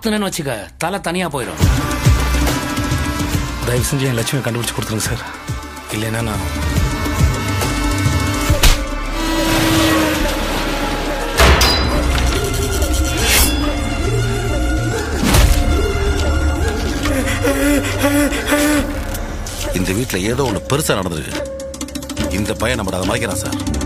குத்துனேன்னு வச்சுக்க தலை தனியா போயிடும். தயவு செஞ்சு என் லட்சுமியை கண்டுபிடிச்சு கொடுத்துருங்க சார். இல்லைன்னா நான் இந்த வீட்டில் ஏதோ ஒன்று பெருசா நடந்திருக்கு. இந்த பையன் நம்ம அதை மறைக்கிறான் சார்.